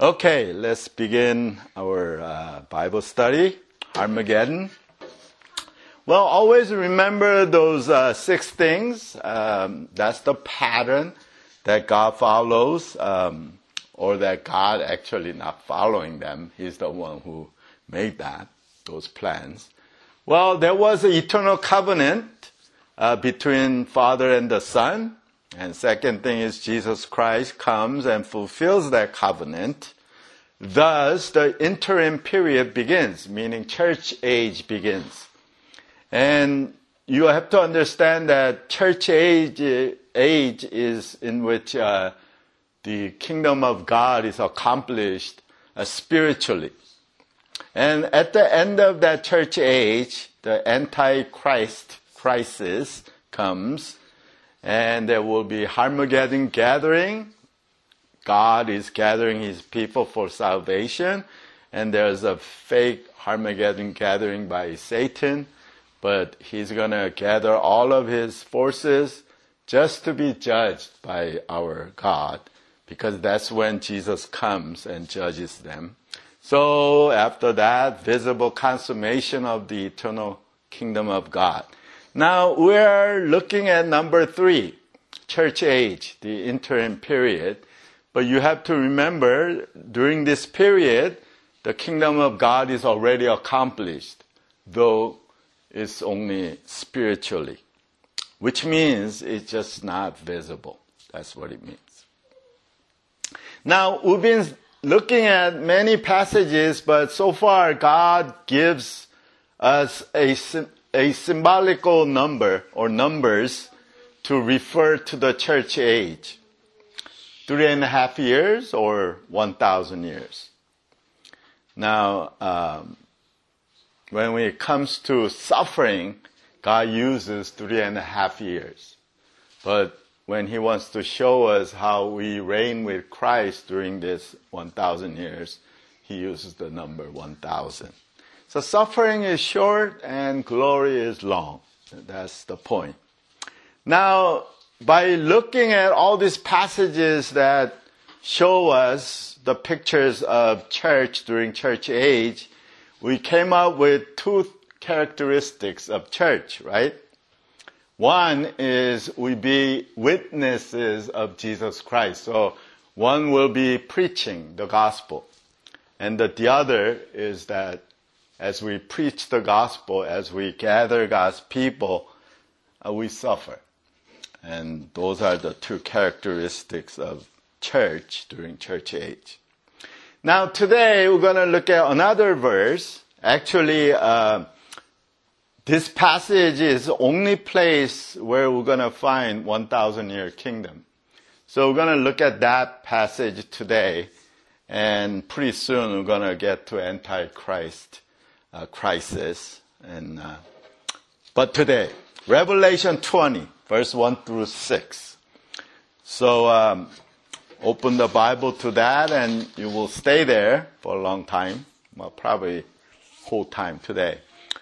Okay, let's begin our Bible study, Armageddon. Well, always remember those 6 things. That's the pattern that God follows, or that God actually not following them. He's the one who made those plans. Well, there was an eternal covenant between Father and the Son. And second thing is Jesus Christ comes and fulfills that covenant. Thus, the interim period begins, meaning church age begins. And you have to understand that church age is in which the kingdom of God is accomplished spiritually. And at the end of that church age, the Antichrist crisis comes. And there will be Armageddon gathering. God is gathering His people for salvation. And there's a fake Armageddon gathering by Satan. But he's going to gather all of his forces just to be judged by our God. Because that's when Jesus comes and judges them. So after that, visible consummation of the eternal kingdom of God. Now, we're looking at number 3, church age, the interim period. But you have to remember, during this period, the kingdom of God is already accomplished, though it's only spiritually, which means it's just not visible. That's what it means. Now, we've been looking at many passages, but so far God gives us a symbolical number or numbers to refer to the church age. 3.5 years or 1,000 years. Now, when it comes to suffering, God uses 3.5 years. But when He wants to show us how we reign with Christ during this 1,000 years, He uses the number 1,000. So suffering is short and glory is long. That's the point. Now, by looking at all these passages that show us the pictures of church during church age, we came up with 2 characteristics of church, right? One is we be witnesses of Jesus Christ. So one will be preaching the gospel. And the other is that as we preach the gospel, as we gather God's people, we suffer. And those are the 2 characteristics of church during church age. Now today we're going to look at another verse. Actually, this passage is the only place where we're going to find 1,000-year kingdom. So we're going to look at that passage today. And pretty soon we're going to get to Antichrist crisis. But today, Revelation 20, verse 1 through 6. So open the Bible to that and you will stay there for a long time. Well, probably whole time today.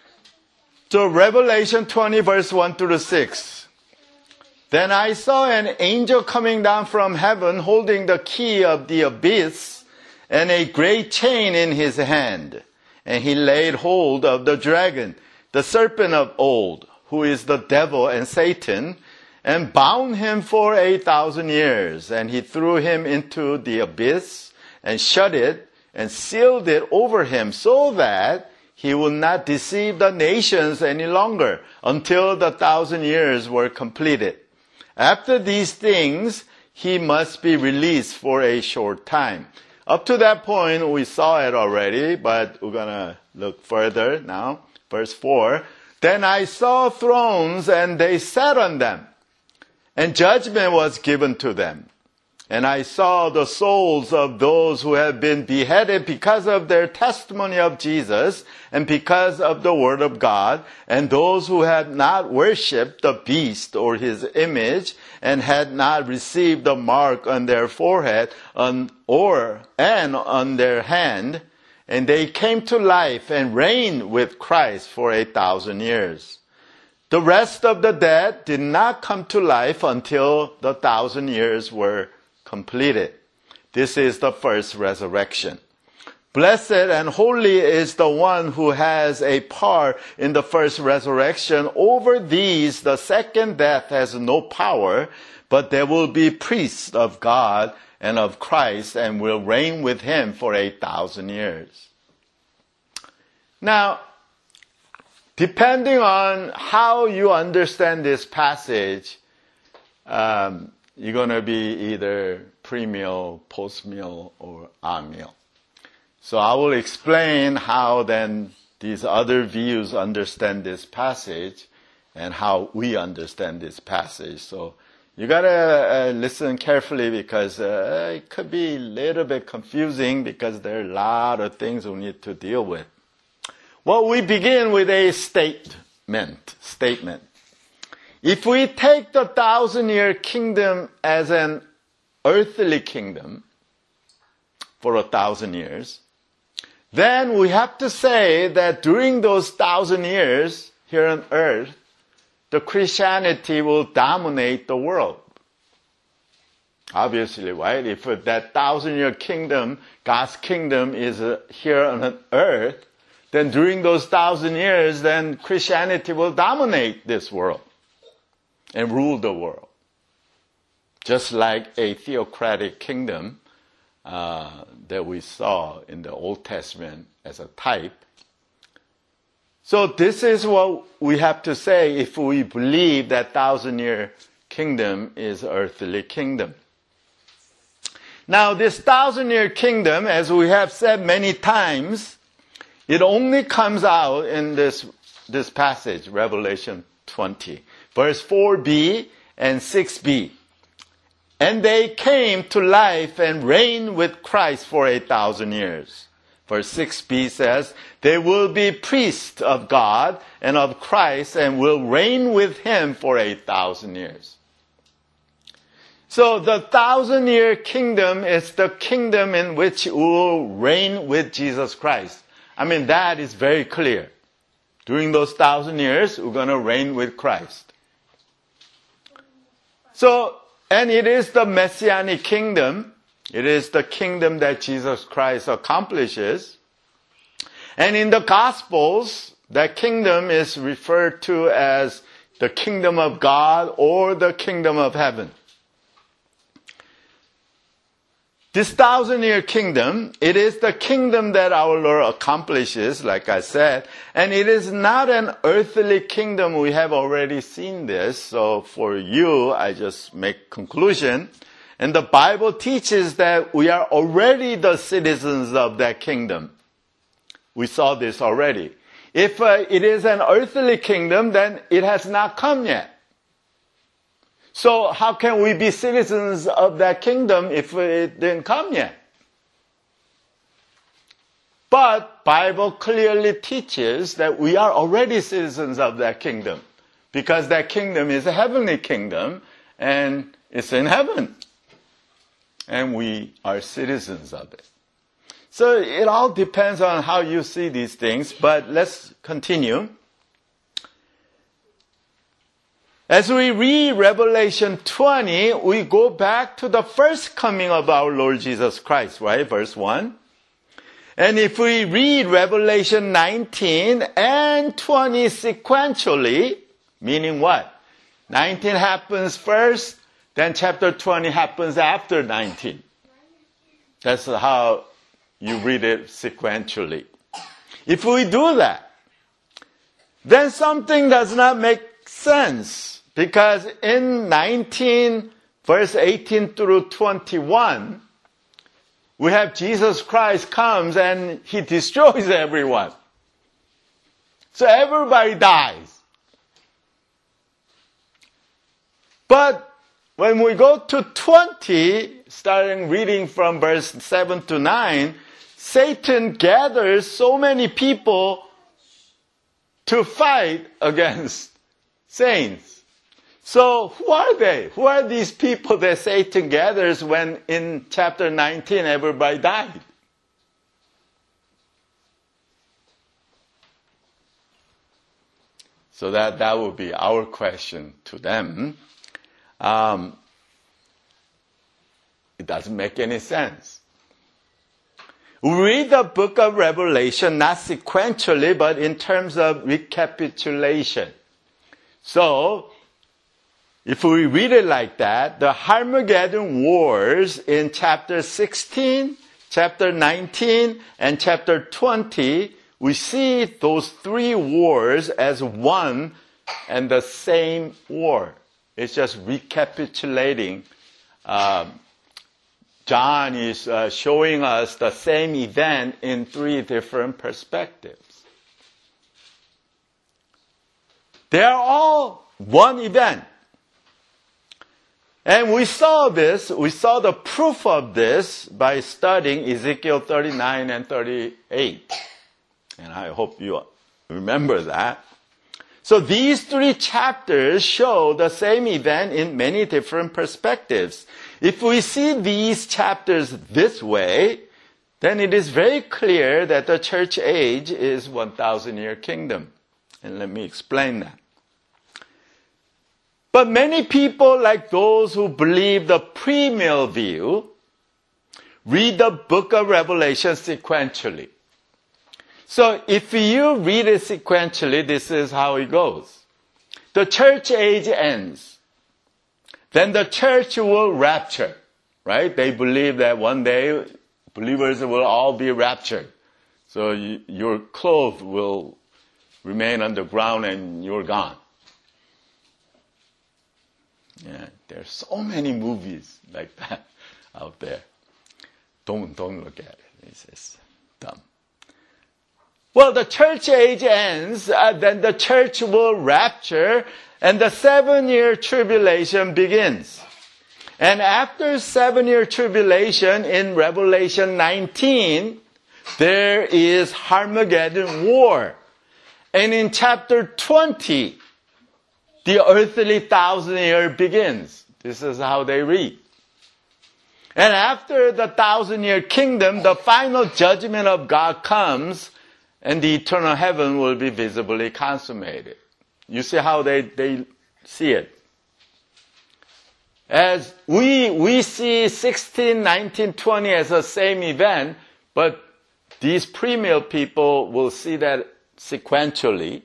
So Revelation 20, verse 1 through 6. Then I saw an angel coming down from heaven holding the key of the abyss and a great chain in his hand. And he laid hold of the dragon, the serpent of old, who is the devil and Satan, and bound him for 1,000 years. And he threw him into the abyss and shut it and sealed it over him so that he would not deceive the nations any longer until the 1,000 years were completed. After these things, he must be released for a short time. Up to that point, we saw it already, but we're going to look further now. Verse 4. Then I saw thrones, and they sat on them, and judgment was given to them. And I saw the souls of those who had been beheaded because of their testimony of Jesus, and because of the word of God, and those who had not worshipped the beast or his image, and had not received the mark on their forehead and on their hand, and they came to life and reigned with Christ for 1,000 years. The rest of the dead did not come to life until the 1,000 years were completed. This is the first resurrection. Blessed and holy is the one who has a part in the first resurrection. Over these, the second death has no power, but there will be priests of God and of Christ and will reign with him for 1,000 years. Now, depending on how you understand this passage, you're going to be either pre-meal, post-meal, or a-meal. So I will explain how then these other views understand this passage and how we understand this passage. So you gotta listen carefully because it could be a little bit confusing because there are a lot of things we need to deal with. Well, we begin with a statement. If we take the 1,000-year kingdom as an earthly kingdom for 1,000 years, then we have to say that during those 1,000 years here on earth, the Christianity will dominate the world. Obviously, right? If that 1,000-year kingdom, God's kingdom is here on earth, then during those 1,000 years, then Christianity will dominate this world and rule the world. Just like a theocratic kingdom that we saw in the Old Testament as a type. So this is what we have to say if we believe that 1,000-year kingdom is earthly kingdom. Now this 1,000-year kingdom, as we have said many times, it only comes out in this passage, Revelation 20, verse 4b and 6b. And they came to life and reigned with Christ for 1,000 years. Verse 6b says, they will be priests of God and of Christ and will reign with him for 1,000 years. So the 1,000-year kingdom is the kingdom in which we will reign with Jesus Christ. I mean, that is very clear. During those 1,000 years, we're going to reign with Christ. So, and it is the Messianic kingdom. It is the kingdom that Jesus Christ accomplishes. And in the Gospels, that kingdom is referred to as the kingdom of God or the kingdom of heaven. This 1,000-year kingdom, it is the kingdom that our Lord accomplishes, like I said, and it is not an earthly kingdom. We have already seen this, so for you, I just make conclusion. And the Bible teaches that we are already the citizens of that kingdom. We saw this already. If it is an earthly kingdom, then it has not come yet. So how can we be citizens of that kingdom if it didn't come yet? But Bible clearly teaches that we are already citizens of that kingdom because that kingdom is a heavenly kingdom and it's in heaven. And we are citizens of it. So it all depends on how you see these things, but let's continue. As we read Revelation 20, we go back to the first coming of our Lord Jesus Christ, right? Verse 1. And if we read Revelation 19 and 20 sequentially, meaning what? 19 happens first, then chapter 20 happens after 19. That's how you read it sequentially. If we do that, then something does not make sense. Because in 19, verse 18 through 21, we have Jesus Christ comes and he destroys everyone. So everybody dies. But when we go to 20, starting reading from verse 7 to 9, Satan gathers so many people to fight against saints. So who are they? Who are these people that Satan gathers when in chapter 19 everybody died? So that would be our question to them. It doesn't make any sense. We read the book of Revelation not sequentially, but in terms of recapitulation. So, if we read it like that, the Armageddon wars in chapter 16, chapter 19, and chapter 20, we see those three wars as one and the same war. It's just recapitulating. John is showing us the same event in three different perspectives. They are all one event. And we saw the proof of this by studying Ezekiel 39 and 38. And I hope you remember that. So these three chapters show the same event in many different perspectives. If we see these chapters this way, then it is very clear that the church age is 1,000-year kingdom. And let me explain that. But many people, like those who believe the premill view, read the book of Revelation sequentially. So if you read it sequentially, this is how it goes. The church age ends. Then the church will rapture, right? They believe that one day believers will all be raptured. So your clothes will remain underground and you're gone. Yeah, there's so many movies like that out there. Don't look at it. It's just dumb. Well, the church age ends, then the church will rapture, and the 7-year tribulation begins. And after 7-year tribulation in Revelation 19, there is Armageddon war. And in chapter 20, the earthly 1,000-year begins. This is how they read. And after the 1,000-year kingdom, the final judgment of God comes, and the eternal heaven will be visibly consummated. You see how they see it. As we see 16, 19, 20 as the same event, but these premill people will see that sequentially.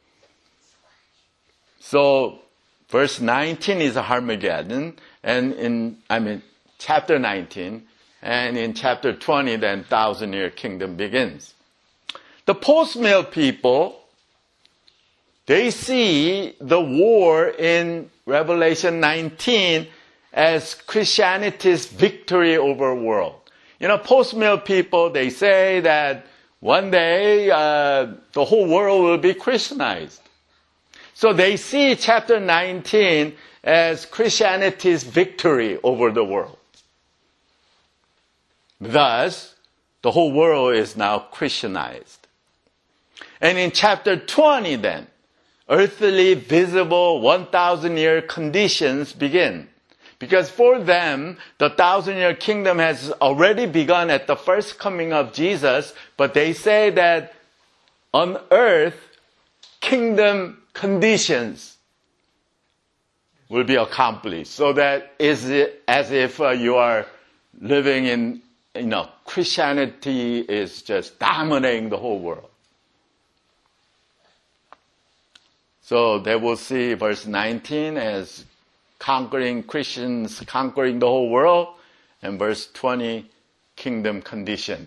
So, verse 19 is Armageddon, and in chapter 19, and in chapter 20, then 1,000-year kingdom begins. The post-mill people, they see the war in Revelation 19 as Christianity's victory over the world. You know, post-mill people, they say that one day the whole world will be Christianized. So they see chapter 19 as Christianity's victory over the world. Thus, the whole world is now Christianized. And in chapter 20 then, earthly, visible, 1,000-year conditions begin. Because for them, the 1,000-year kingdom has already begun at the first coming of Jesus, but they say that on earth, kingdom conditions will be accomplished. So that is as if you are living in, Christianity is just dominating the whole world. So they will see verse 19 as conquering Christians, conquering the whole world, and verse 20, kingdom condition.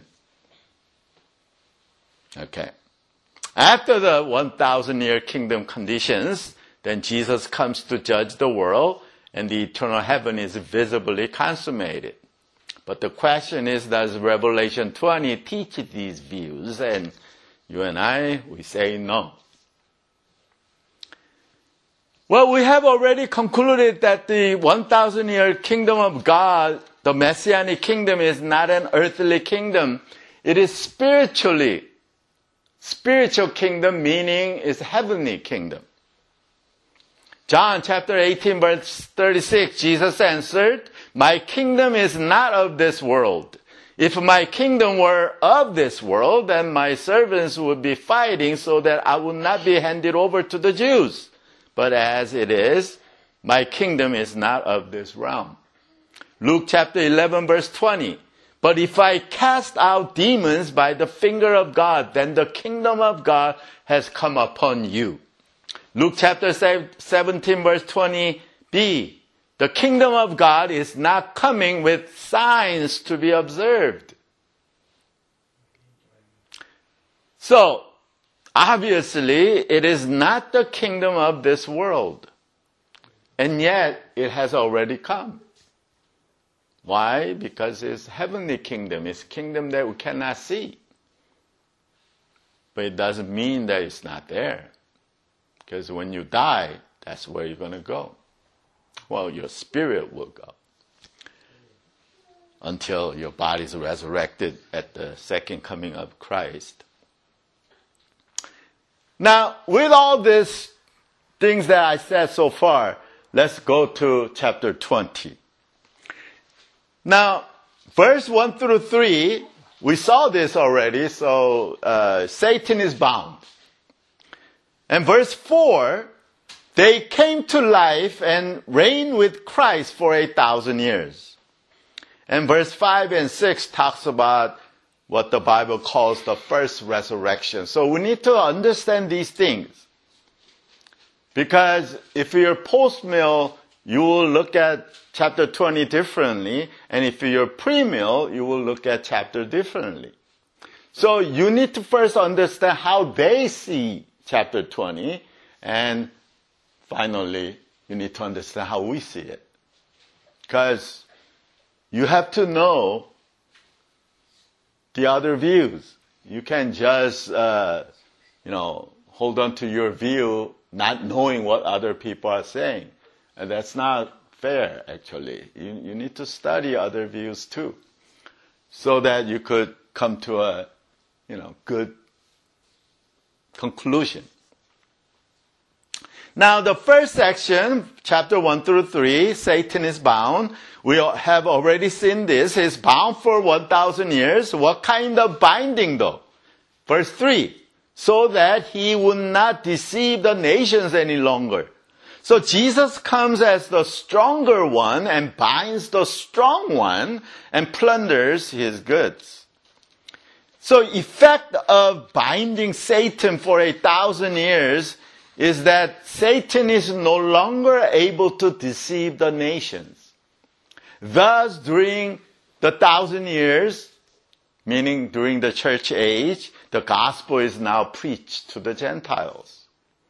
Okay. After the 1,000-year kingdom conditions, then Jesus comes to judge the world, and the eternal heaven is visibly consummated. But the question is, does Revelation 20 teach these views? And you and I, we say no. Well, we have already concluded that the 1,000-year kingdom of God, the Messianic kingdom, is not an earthly kingdom. It is spiritual kingdom, meaning is heavenly kingdom. John chapter 18 verse 36, Jesus answered, "My kingdom is not of this world. If my kingdom were of this world, then my servants would be fighting so that I would not be handed over to the Jews. But as it is, my kingdom is not of this realm." Luke chapter 11 verse 20. But if I cast out demons by the finger of God, then the kingdom of God has come upon you. Luke chapter 17 verse 20b. The kingdom of God is not coming with signs to be observed. So, obviously, it is not the kingdom of this world. And yet, it has already come. Why? Because it's heavenly kingdom. It's kingdom that we cannot see. But it doesn't mean that it's not there. Because when you die, that's where you're going to go. Well, your spirit will go. Until your body is resurrected at the second coming of Christ. Now, with all these things that I said so far, let's go to chapter 20. Now, verse 1 through 3, we saw this already, so Satan is bound. And verse 4, they came to life and reigned with Christ for 1,000 years. And verse 5 and 6 talks about what the Bible calls the first resurrection. So we need to understand these things. Because if you're post-mill, you will look at chapter 20 differently. And if you're pre-mill, you will look at chapter differently. So you need to first understand how they see chapter 20. And finally, you need to understand how we see it. Because you have to know the other views. You can't just, hold on to your view, not knowing what other people are saying. And that's not fair, actually. You need to study other views too, so that you could come to a, good conclusion. Now, the first section, chapter 1 through 3, Satan is bound. We have already seen this. He's bound for 1,000 years. What kind of binding, though? Verse 3, so that he would not deceive the nations any longer. So Jesus comes as the stronger one and binds the strong one and plunders his goods. So effect of binding Satan for 1,000 years is that Satan is no longer able to deceive the nations. Thus, during the 1,000 years, meaning during the church age, the gospel is now preached to the Gentiles.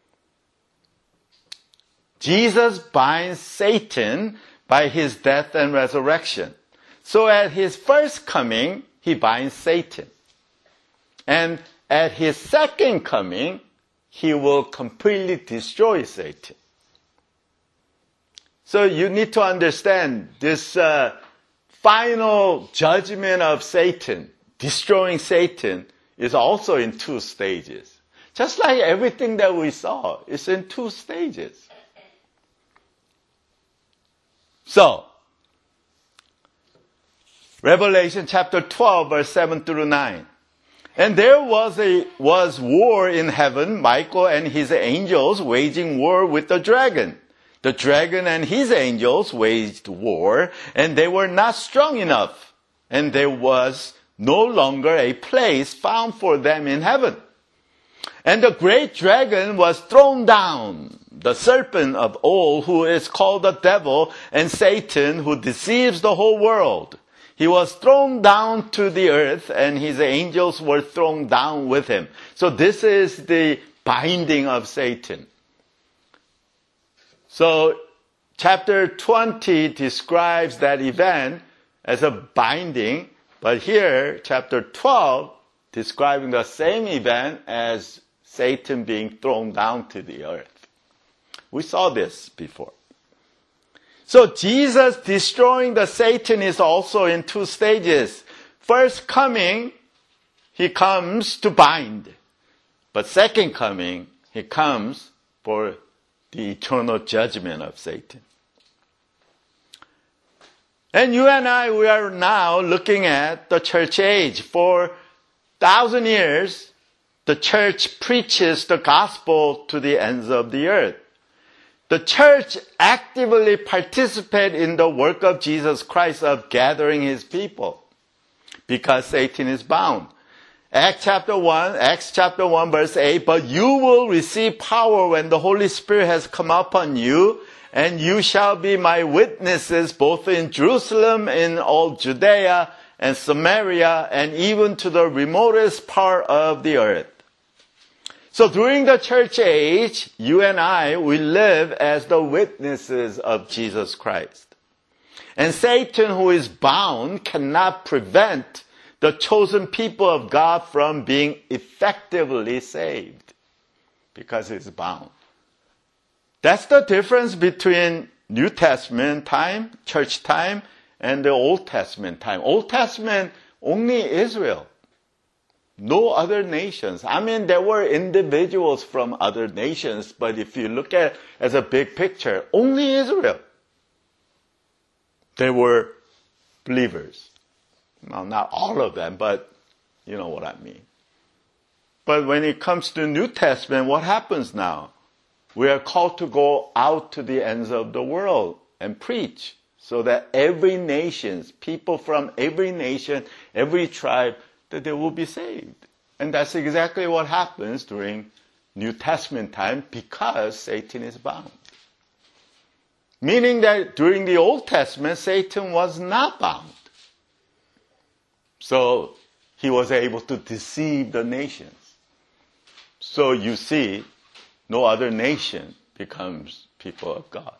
Jesus binds Satan by his death and resurrection. So at his first coming, he binds Satan. And at his second coming, he will completely destroy Satan. So you need to understand this final judgment of Satan, destroying Satan, is also in 2 stages. Just like everything that we saw, it's in 2 stages. So, Revelation chapter 12, verse 7 through 9. And there was war in heaven, Michael and his angels waging war with the dragon. The dragon and his angels waged war, and they were not strong enough, and there was no longer a place found for them in heaven. And the great dragon was thrown down, the serpent of old, who is called the devil and Satan, who deceives the whole world. He was thrown down to the earth, and his angels were thrown down with him. So this is the binding of Satan. So chapter 20 describes that event as a binding, but here, chapter 12, describing the same event as Satan being thrown down to the earth. We saw this before. So Jesus destroying the Satan is also in 2 stages. First coming, he comes to bind. But second coming, he comes for the eternal judgment of Satan. And you and I, we are now looking at the church age. For 1,000 years, the church preaches the gospel to the ends of the earth. the church actively participates in the work of Jesus Christ of gathering his people because Satan is bound. Acts chapter 1 verse 8, but you will receive power when the Holy Spirit has come upon you, and you shall be my witnesses both in Jerusalem, in all Judea and Samaria, and even to the remotest part of the earth. So during the church age, you and I, we live as the witnesses of Jesus Christ. And Satan, who is bound, cannot prevent the chosen people of God from being effectively saved because he's bound. That's the difference between New Testament time, church time, and the Old Testament time. Old Testament, only Israel. No other nations. I mean, there were individuals from other nations, but if you look at it as a big picture, only Israel. They were believers. Well, not all of them, but you know what I mean. But when it comes to New Testament, what happens now? We are called to go out to the ends of the world and preach so that every nation, people from every nation, every tribe, that they will be saved. And that's exactly what happens during New Testament time because Satan is bound. Meaning that during the Old Testament, Satan was not bound. So he was able to deceive the nations. So you see, no other nation becomes people of God.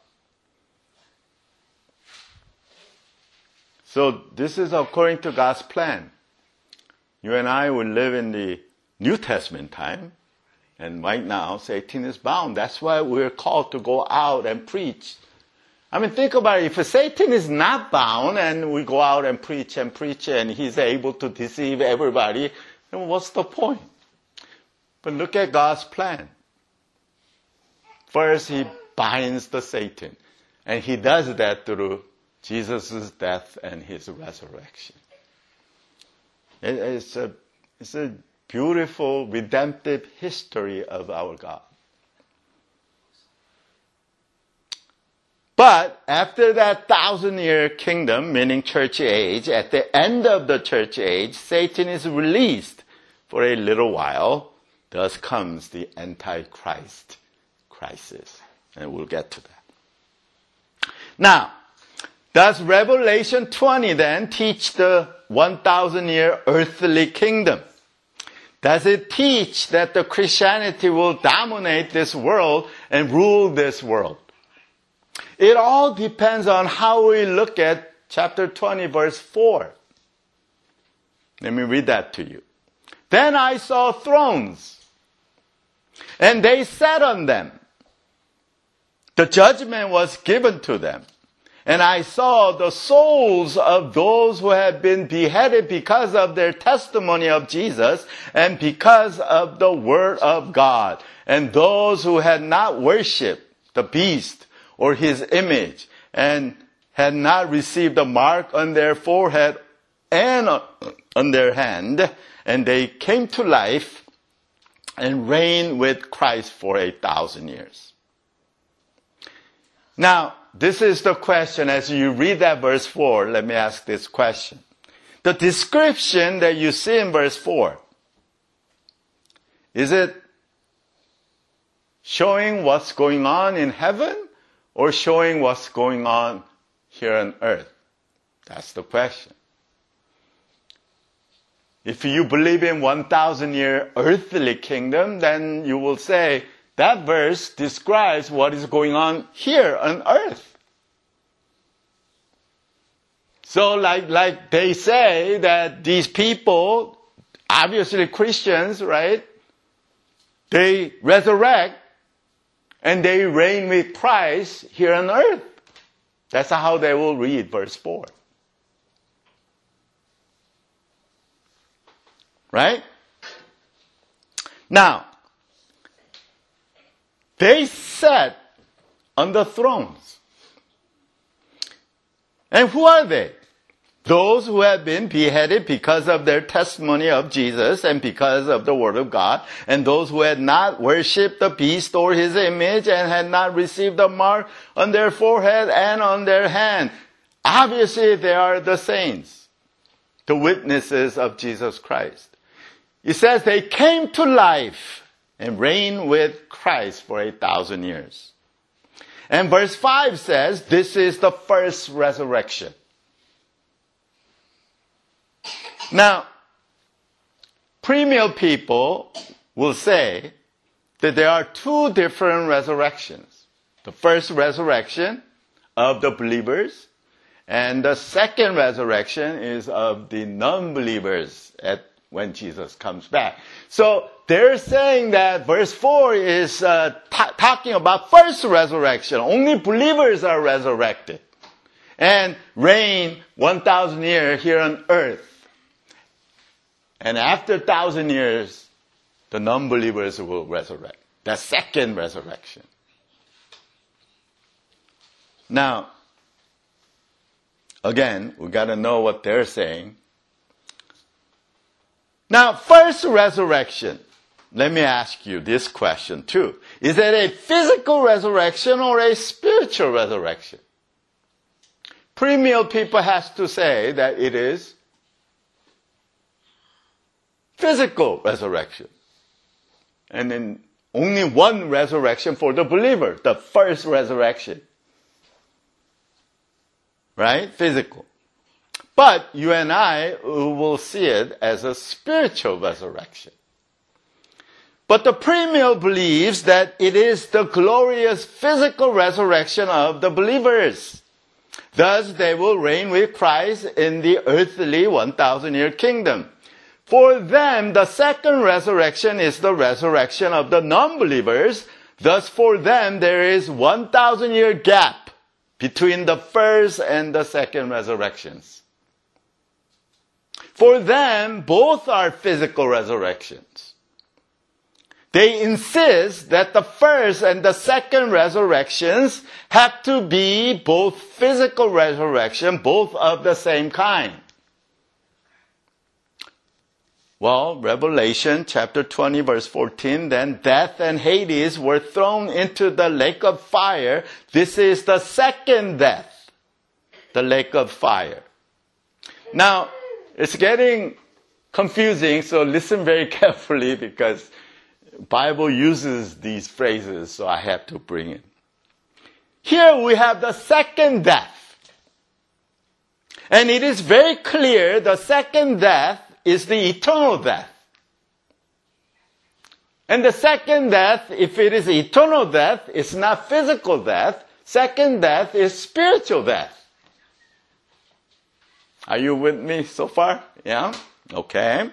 So this is according to God's plan. You and I will live in the New Testament time, and right now Satan is bound. That's why we're called to go out and preach. I mean, think about it. If Satan is not bound and we go out and preach and he's able to deceive everybody, then what's the point? But look at God's plan. First, he binds the Satan, and he does that through Jesus' death and his resurrection. It's a beautiful, redemptive history of our God. But after that 1,000-year kingdom, meaning church age, at the end of the church age, Satan is released for a little while. Thus comes the Antichrist crisis. And we'll get to that. Now, does Revelation 20 then teach the 1,000-year earthly kingdom? Does it teach that the Christianity will dominate this world and rule this world? It all depends on how we look at chapter 20, verse 4. Let me read that to you. Then I saw thrones, and they sat on them. The judgment was given to them. And I saw the souls of those who had been beheaded because of their testimony of Jesus and because of the word of God. And those who had not worshipped the beast or his image and had not received a mark on their forehead and on their hand. And they came to life and reigned with Christ for 1,000 years. Now, this is the question. As you read that verse 4, let me ask this question. The description that you see in verse 4, is it showing what's going on in heaven or showing what's going on here on earth? That's the question. If you believe in 1,000-year earthly kingdom, then you will say, that verse describes what is going on here on earth. So like they say that these people, obviously Christians, right? They resurrect and they reign with Christ here on earth. That's how they will read verse 4. Right? Now, they sat on the thrones. And who are they? Those who have been beheaded because of their testimony of Jesus and because of the Word of God, and those who had not worshipped the beast or his image and had not received the mark on their forehead and on their hand. Obviously, they are the saints, the witnesses of Jesus Christ. It says they came to life and reigned with Christ for 1,000 years. And verse 5 says, this is the first resurrection. Now, premill people will say that there are two different resurrections. The first resurrection of the believers, and the second resurrection is of the non-believers when Jesus comes back. So they're saying that verse 4 is talking about first resurrection. Only believers are resurrected and reign 1,000 years here on earth. And after 1,000 years, the non-believers will resurrect. The second resurrection. Now, again, we got to know what they're saying. Now, first resurrection. Let me ask you this question too. Is it a physical resurrection or a spiritual resurrection? Premill people has to say that it is physical resurrection. And then only one resurrection for the believer, the first resurrection. Right? Physical. But you and I will see it as a spiritual resurrection. But the premill believes that it is the glorious physical resurrection of the believers. Thus they will reign with Christ in the earthly 1,000-year kingdom. For them, the second resurrection is the resurrection of the non-believers. Thus, for them, there is 1,000-year gap between the first and the second resurrections. For them, both are physical resurrections. They insist that the first and the second resurrections have to be both physical resurrection, both of the same kind. Well, Revelation chapter 20 verse 14, then death and Hades were thrown into the lake of fire. This is the second death, the lake of fire. Now, it's getting confusing, so listen very carefully because the Bible uses these phrases, so I have to bring it. Here we have the second death. And it is very clear the second death is the eternal death. And the second death, if it is eternal death, it's not physical death. Second death is spiritual death. Are you with me so far? Yeah? Okay.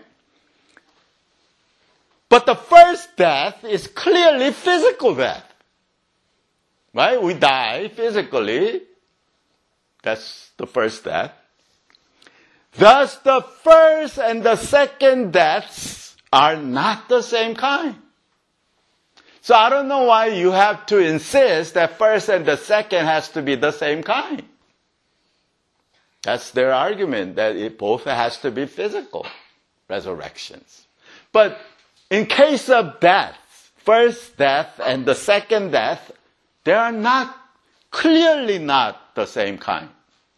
But the first death is clearly physical death. Right? We die physically. That's the first death. Thus, the first and the second deaths are not the same kind. So I don't know why you have to insist that first and the second has to be the same kind. That's their argument, that it both has to be physical resurrections. But in case of death, first death and the second death, they are clearly not the same kind.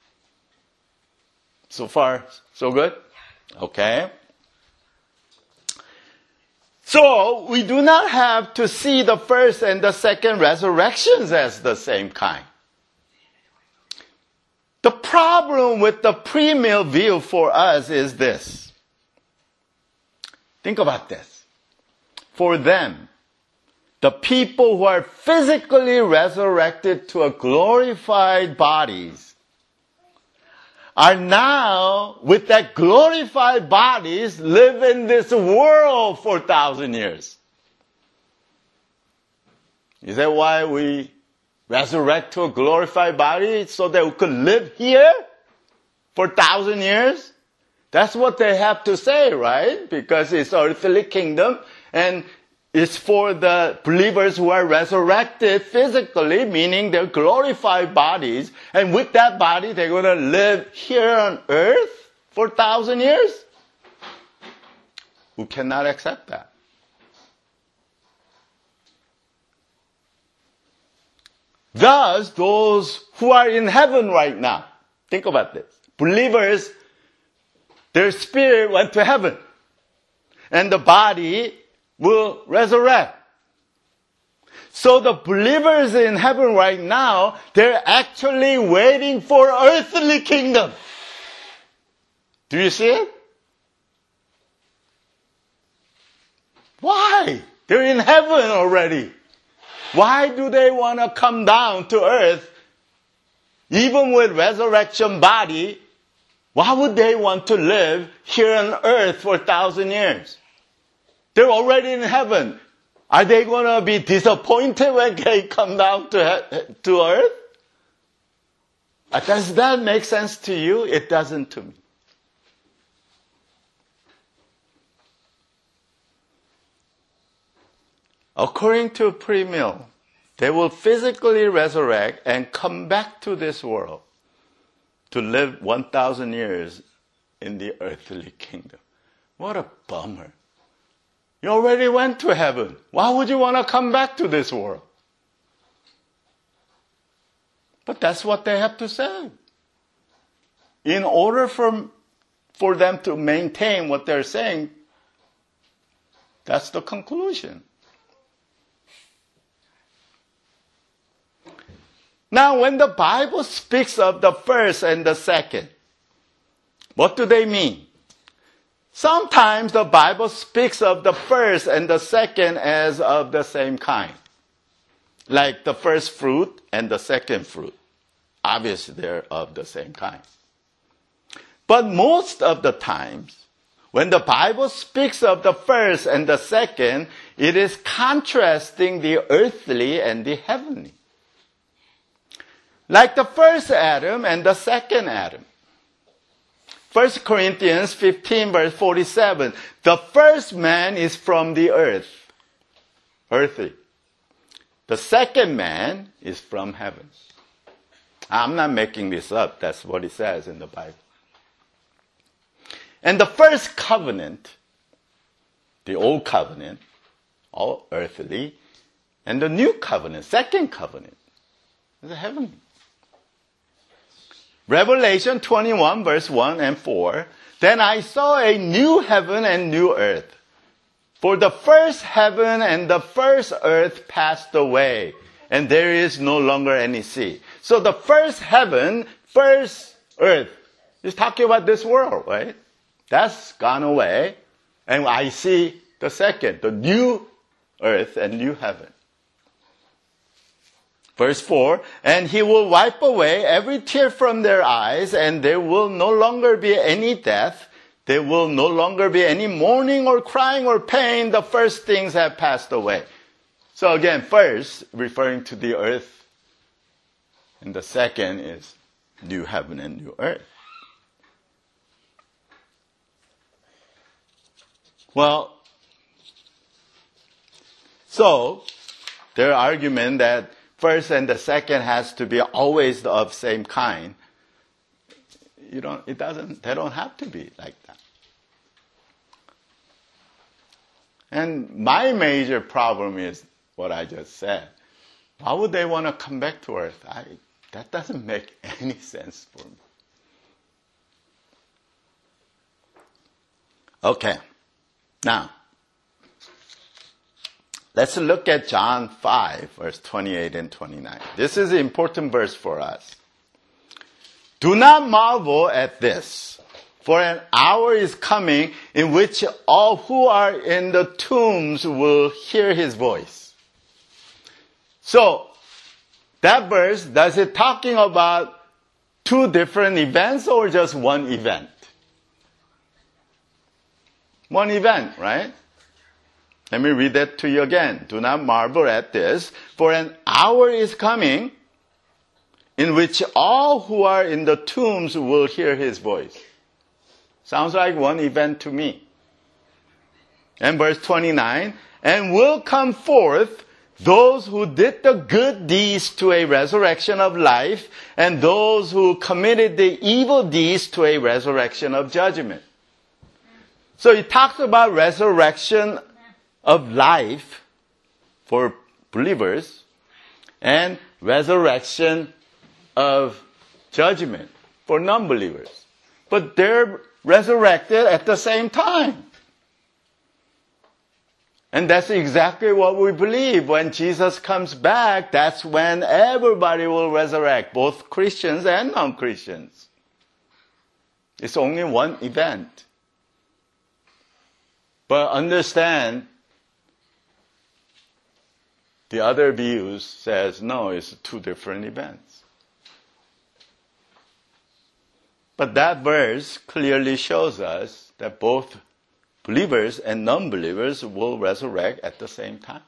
So far, so good? Okay. So, we do not have to see the first and the second resurrections as the same kind. The problem with the premill view for us is this. Think about this. For them, the people who are physically resurrected to a glorified bodies are now, with that glorified bodies, live in this world for 1,000 years. Is that why we resurrect to a glorified body? So that we could live here for 1,000 years? That's what they have to say, right? Because it's earthly kingdom. And is for the believers who are resurrected physically, meaning their glorified bodies. And with that body, they're going to live here on earth for 1,000 years. We cannot accept that. Thus, those who are in heaven right now, think about this. Believers, their spirit went to heaven. And the body will resurrect. So the believers in heaven right now, they're actually waiting for earthly kingdom. Do you see it? Why? They're in heaven already. Why do they want to come down to earth? Even with resurrection body, why would they want to live here on earth for 1,000 years? They're already in heaven. Are they going to be disappointed when they come down to earth? Does that make sense to you? It doesn't to me. According to pre-mill, they will physically resurrect and come back to this world to live 1,000 years in the earthly kingdom. What a bummer. You already went to heaven. Why would you want to come back to this world? But that's what they have to say. In order for them to maintain what they're saying, that's the conclusion. Now, when the Bible speaks of the first and the second, what do they mean? Sometimes the Bible speaks of the first and the second as of the same kind. Like the first fruit and the second fruit. Obviously, they're of the same kind. But most of the times, when the Bible speaks of the first and the second, it is contrasting the earthly and the heavenly. Like the first Adam and the second Adam. 1 Corinthians 15 verse 47. The first man is from the earth. Earthly. The second man is from heaven. I'm not making this up. That's what it says in the Bible. And the first covenant, the old covenant, all earthly, and the new covenant, second covenant, is heavenly. Revelation 21 verse 1 and 4. Then I saw a new heaven and new earth. For the first heaven and the first earth passed away, and there is no longer any sea. So the first heaven, first earth, is talking about this world, right? That's gone away. And I see the second, the new earth and new heaven. Verse 4, and he will wipe away every tear from their eyes, and there will no longer be any death. There will no longer be any mourning or crying or pain. The first things have passed away. So again, first, referring to the earth, and the second is new heaven and new earth. Well, so their argument that first and the second has to be always of same kind. They don't have to be like that. And my major problem is what I just said. Why would they want to come back to earth? That doesn't make any sense for me. Okay. Now, let's look at John 5, verse 28 and 29. This is an important verse for us. Do not marvel at this, for an hour is coming in which all who are in the tombs will hear his voice. So, that verse, does it talking about two different events or just one event? One event, right? Let me read that to you again. Do not marvel at this, for an hour is coming in which all who are in the tombs will hear his voice. Sounds like one event to me. And verse 29, and will come forth those who did the good deeds to a resurrection of life, and those who committed the evil deeds to a resurrection of judgment. So he talks about resurrection of life for believers and resurrection of judgment for non-believers. But they're resurrected at the same time. And that's exactly what we believe. When Jesus comes back, that's when everybody will resurrect, both Christians and non-Christians. It's only one event. But understand, the other views says, no, it's two different events. But that verse clearly shows us that both believers and non-believers will resurrect at the same time.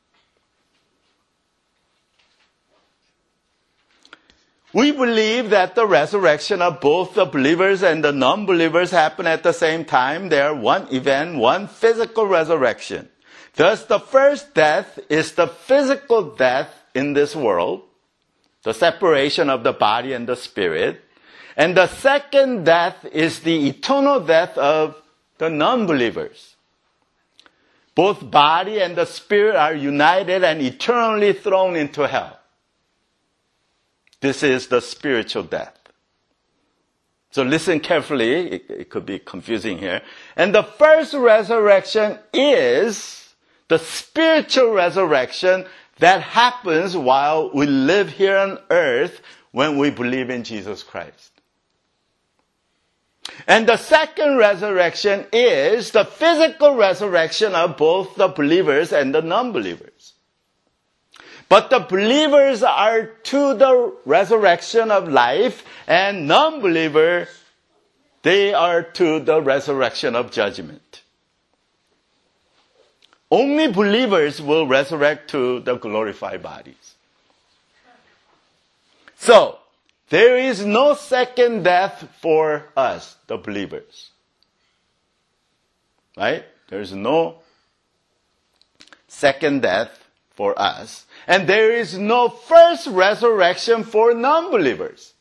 We believe that the resurrection of both the believers and the non-believers happen at the same time. They are one event, one physical resurrection. Thus, the first death is the physical death in this world, the separation of the body and the spirit. And the second death is the eternal death of the non-believers. Both body and the spirit are united and eternally thrown into hell. This is the spiritual death. So listen carefully. It could be confusing here. And the first resurrection is the spiritual resurrection that happens while we live here on earth when we believe in Jesus Christ. And the second resurrection is the physical resurrection of both the believers and the non-believers. But the believers are to the resurrection of life, and non-believers, they are to the resurrection of judgment. Only believers will resurrect to the glorified bodies. So, there is no second death for us, the believers. Right? There is no second death for us. And there is no first resurrection for non-believers.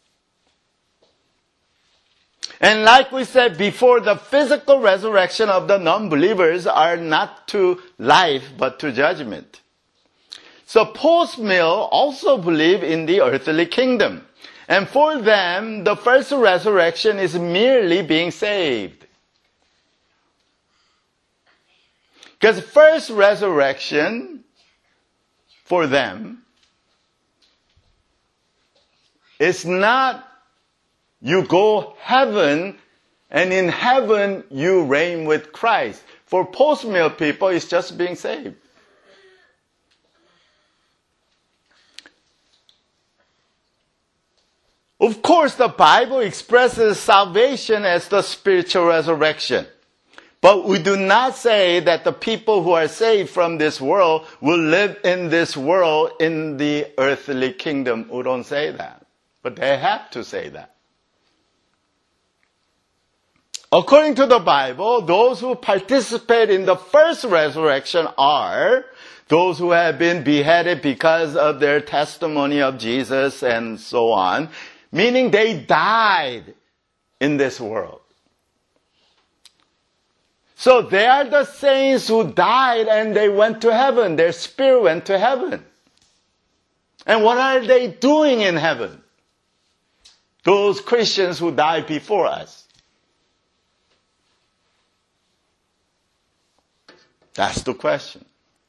And like we said before, the physical resurrection of the non-believers are not to life, but to judgment. So post-mill also believe in the earthly kingdom. And for them, the first resurrection is merely being saved. Because first resurrection for them is not you go heaven and in heaven you reign with Christ. For post-mill people, it's just being saved. Of course, the Bible expresses salvation as the spiritual resurrection. But we do not say that the people who are saved from this world will live in this world in the earthly kingdom. We don't say that. But they have to say that. According to the Bible, those who participate in the first resurrection are those who have been beheaded because of their testimony of Jesus and so on. Meaning they died in this world. So they are the saints who died and they went to heaven. Their spirit went to heaven. And what are they doing in heaven? Those Christians who died before us. That's the question.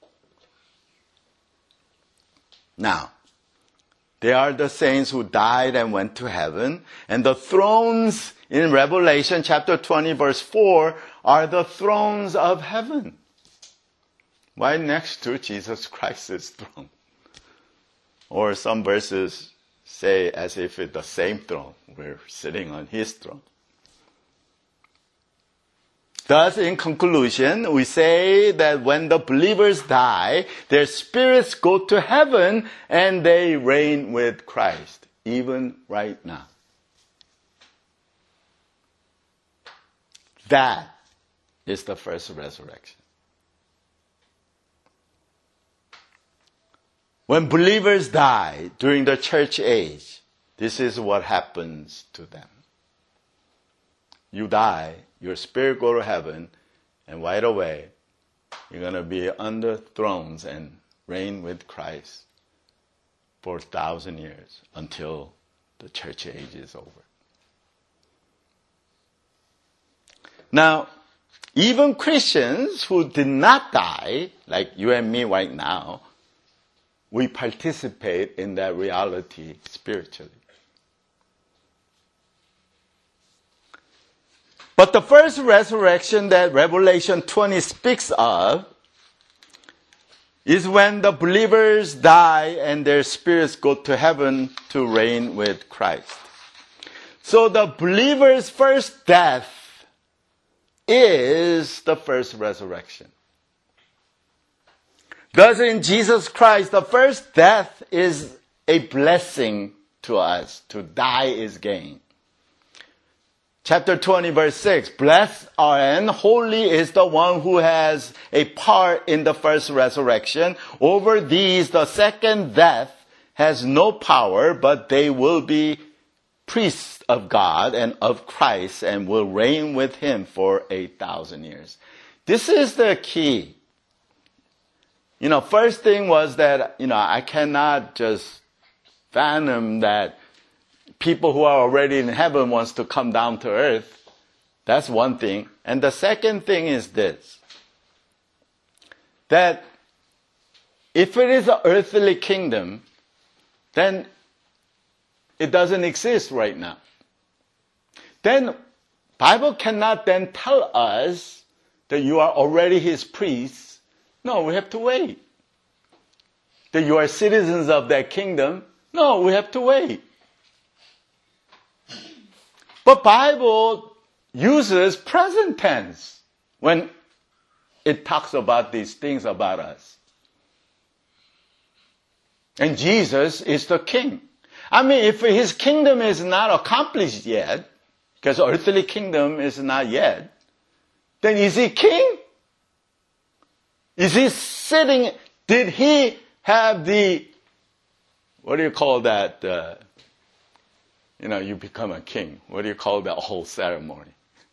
Now, they are the saints who died and went to heaven. And the thrones in Revelation chapter 20 verse 4 are the thrones of heaven. Right next to Jesus Christ's throne. Or some verses say as if it's the same throne. We're sitting on his throne. Thus, in conclusion, we say that when the believers die, their spirits go to heaven and they reign with Christ, even right now. That is the first resurrection. When believers die during the church age, this is what happens to them. You die, your spirit go to heaven, and right away, you're going to be under thrones and reign with Christ for 1,000 years until the church age is over. Now, even Christians who did not die, like you and me right now, we participate in that reality spiritually. But the first resurrection that Revelation 20 speaks of is when the believers die and their spirits go to heaven to reign with Christ. So the believer's first death is the first resurrection. Thus in Jesus Christ, the first death is a blessing to us. To die is gain. Chapter 20, verse 6, blessed and holy is the one who has a part in the first resurrection. Over these, the second death has no power, but they will be priests of God and of Christ and will reign with him for 1,000 years. This is the key. First thing was that, I cannot just fathom that people who are already in heaven wants to come down to earth. That's one thing. And the second thing is this, that if it is an earthly kingdom, then it doesn't exist right now. Then Bible cannot then tell us that you are already his priests. No, we have to wait. That you are citizens of that kingdom. No, we have to wait. But Bible uses present tense when it talks about these things about us. And Jesus is the king. If his kingdom is not accomplished yet, because earthly kingdom is not yet, then is he king? Is he sitting, did he have the, what do you call that, you become a king. What do you call that whole ceremony?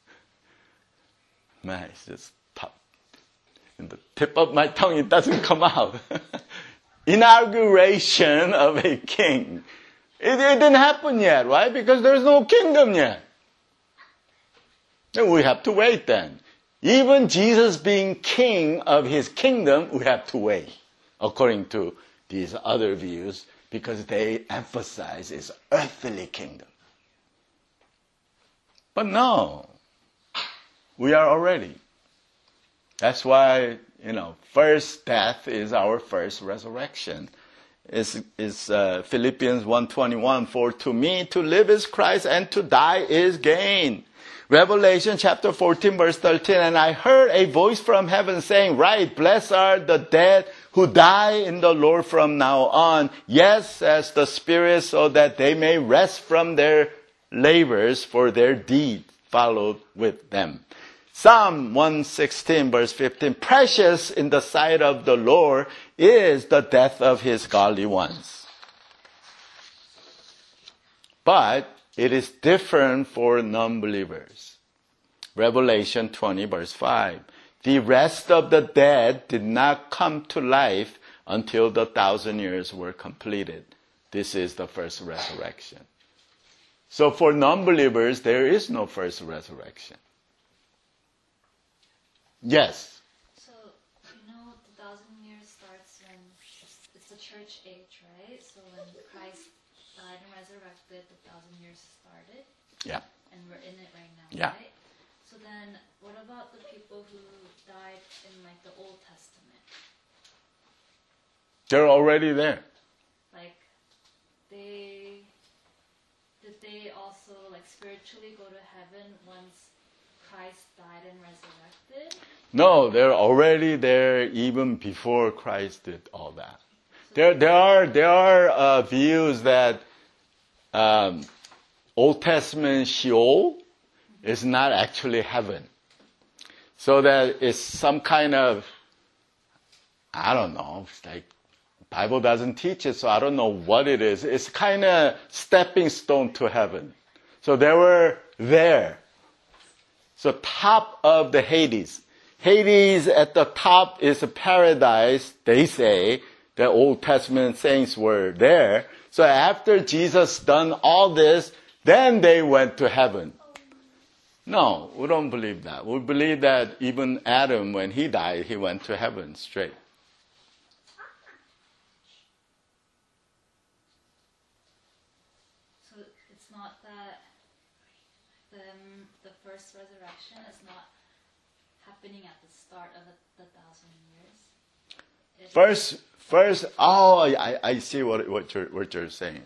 Man, it's just tough. In the tip of my tongue, it doesn't come out. Inauguration of a king. It didn't happen yet, right? Because there's no kingdom yet. And we have to wait then. Even Jesus being king of his kingdom, we have to wait, according to these other views, because they emphasize his earthly kingdom. But no, we are already. That's why, first death is our first resurrection. It's Philippians 1:21, for to me to live is Christ and to die is gain. Revelation chapter 14 verse 13, and I heard a voice from heaven saying, right, blessed are the dead who die in the Lord from now on. Yes, as the Spirit, so that they may rest from their labors, for their deed followed with them. Psalm 116 verse 15, precious in the sight of the Lord is the death of his godly ones. But it is different for non-believers. Revelation 20 verse 5. The rest of the dead did not come to life until the 1,000 years were completed. This is the first resurrection. So for non-believers, there is no first resurrection. Yes? So, the 1,000 years starts when it's the church age, right? So when Christ died and resurrected, the 1,000 years started. Yeah. And we're in it right now, Yeah. right? So then, what about the people who died in the Old Testament? They're already there. Did they also spiritually go to heaven once Christ died and resurrected? No, they're already there even before Christ did all that. There are views that Old Testament Sheol is not actually heaven. So that it's some kind of, I don't know, it's like Bible doesn't teach it, so I don't know what it is. It's kind of stepping stone to heaven. So they were there. So top of the Hades. Hades at the top is a paradise, they say. The Old Testament saints were there. So after Jesus done all this, then they went to heaven. No, we don't believe that. We believe that even Adam, when he died, he went to heaven straight. So it's not that the first resurrection is not happening at the start of the 1,000 years. First, I see what you're saying.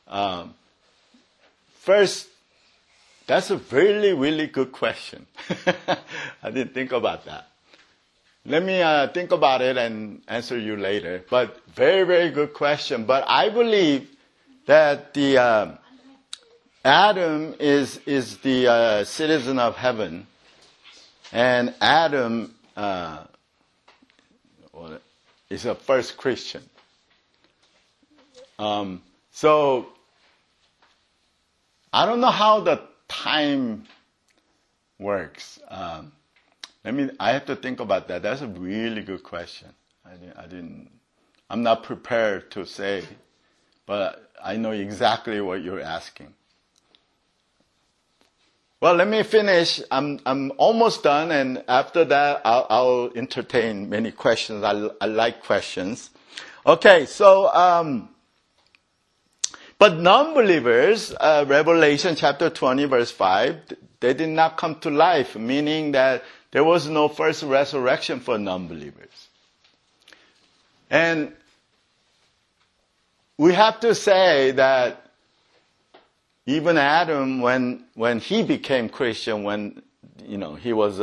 First, that's a really, really good question. I didn't think about that. Let me think about it and answer you later. But very, very good question. But I believe that the Adam is the citizen of heaven, and Adam is a first Christian. So I don't know how the time works. I have to think about that. That's a really good question. I'm not prepared to say, but I know exactly what you're asking. Well, let me finish. I'm almost done, and after that, I'll entertain many questions. I like questions. Okay, so, but non-believers, Revelation chapter 20, verse 5, they did not come to life, meaning that there was no first resurrection for non-believers. And we have to say that even Adam, when he became Christian, when he was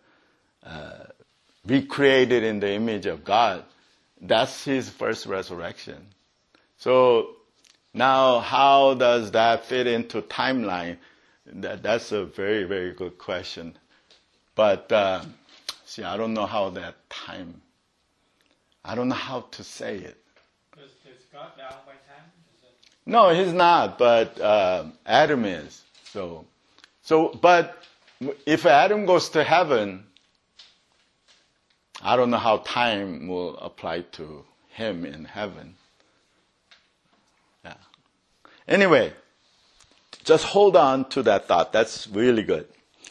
recreated in the image of God, that's his first resurrection. So now, how does that fit into timeline? That's a very, very good question. But see, I don't know how that time. I don't know how to say it. Is God down by time? No, he's not, but Adam is. So, but if Adam goes to heaven, I don't know how time will apply to him in heaven. Yeah. Anyway, just hold on to that thought. That's really good.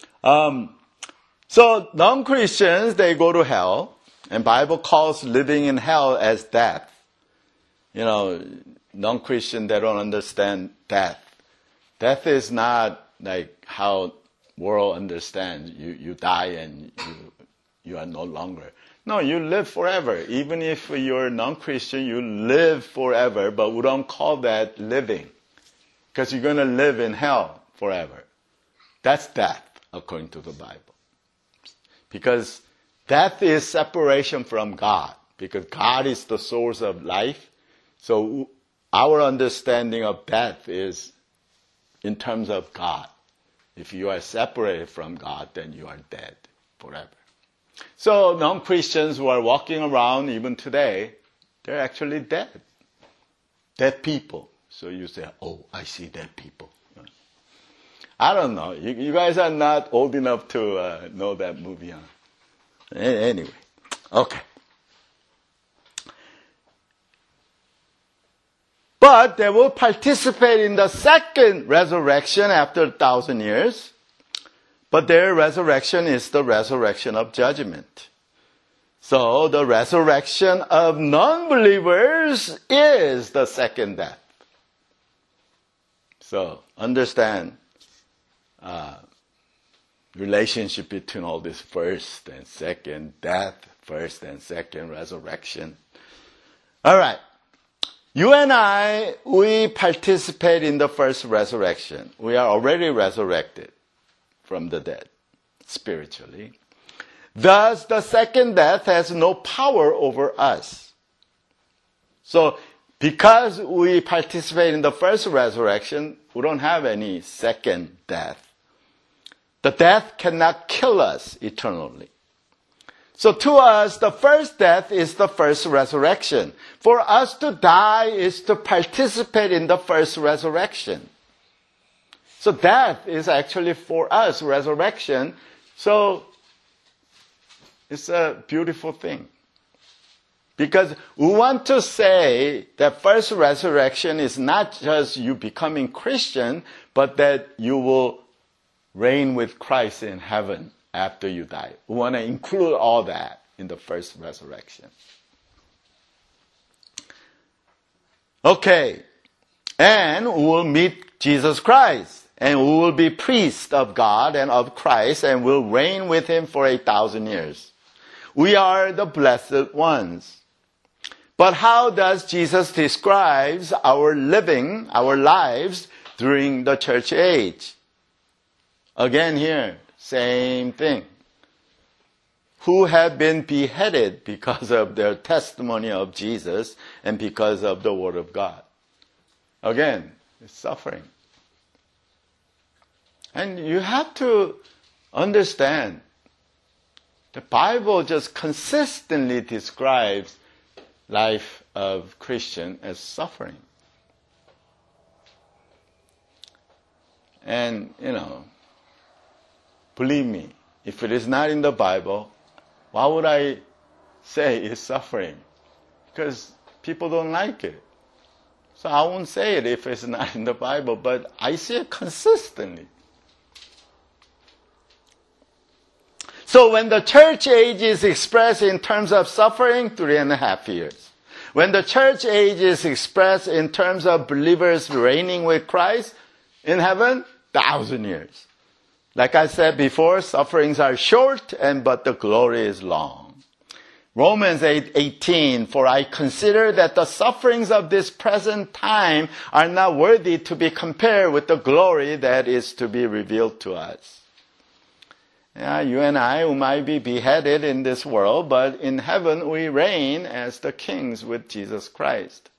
So non-Christians, they go to hell, and Bible calls living in hell as death. Non-Christian, they don't understand death. Death is not like how world understands. You die and you are no longer. No, you live forever. Even if you're non-Christian, you live forever, but we don't call that living. Because you're going to live in hell forever. That's death, according to the Bible. Because death is separation from God. Because God is the source of life. So our understanding of death is in terms of God. If you are separated from God, then you are dead forever. So non-Christians who are walking around even today, they're actually dead. Dead people. So you say, oh, I see dead people. I don't know. You guys are not old enough to know that movie, huh? Anyway. Okay. But they will participate in the second resurrection after 1,000 years. But their resurrection is the resurrection of judgment. So the resurrection of non-believers is the second death. So understand relationship between all this first and second death, first and second resurrection. All right. You and I, we participate in the first resurrection. We are already resurrected from the dead, spiritually. Thus, the second death has no power over us. So, because we participate in the first resurrection, we don't have any second death. The death cannot kill us eternally. So to us, the first death is the first resurrection. For us to die is to participate in the first resurrection. So death is actually for us resurrection. So it's a beautiful thing. Because we want to say that first resurrection is not just you becoming Christian, but that you will reign with Christ in heaven after you die. We want to include all that in the first resurrection. Okay. And we will meet Jesus Christ. And we will be priests of God and of Christ and will reign with Him for 1,000 years. We are the blessed ones. But how does Jesus describe our living, our lives during the church age? Again here, same thing. Who have been beheaded because of their testimony of Jesus and because of the Word of God. Again, it's suffering. And you have to understand, the Bible just consistently describes life of Christian as suffering. And, believe me, if it is not in the Bible, why would I say it's suffering? Because people don't like it. So I won't say it if it's not in the Bible, but I see it consistently. So when the church age is expressed in terms of suffering, 3.5 years. When the church age is expressed in terms of believers reigning with Christ in heaven, 1,000 years. Like I said before, sufferings are short, but the glory is long. Romans 8:18, for I consider that the sufferings of this present time are not worthy to be compared with the glory that is to be revealed to us. Yeah, you and I, we might be beheaded in this world, but in heaven we reign as the kings with Jesus Christ.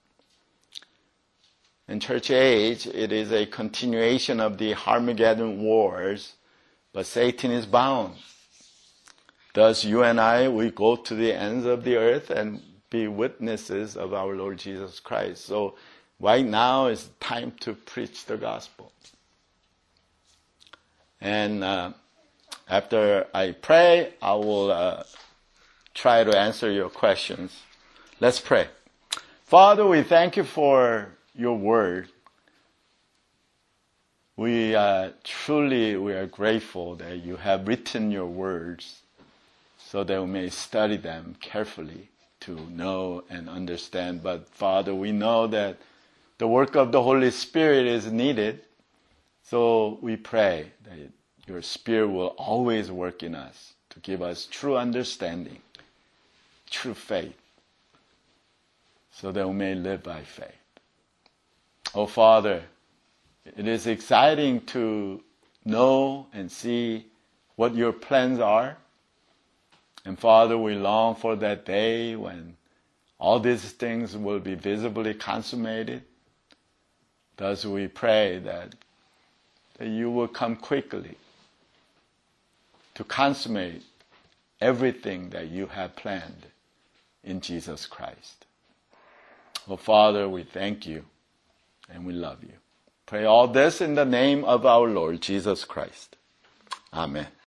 In church age, it is a continuation of the Armageddon wars, but Satan is bound. Thus, you and I, we go to the ends of the earth and be witnesses of our Lord Jesus Christ. So right now is time to preach the gospel. And after I pray, I will try to answer your questions. Let's pray. Father, we thank you for your word. We are grateful that you have written your words so that we may study them carefully to know and understand. But Father, we know that the work of the Holy Spirit is needed. So we pray that your Spirit will always work in us to give us true understanding, true faith, so that we may live by faith. Oh, Father, it is exciting to know and see what your plans are. And Father, we long for that day when all these things will be visibly consummated. Thus we pray that you will come quickly to consummate everything that you have planned in Jesus Christ. Oh, Father, we thank you and we love you. Pray all this in the name of our Lord Jesus Christ. Amen.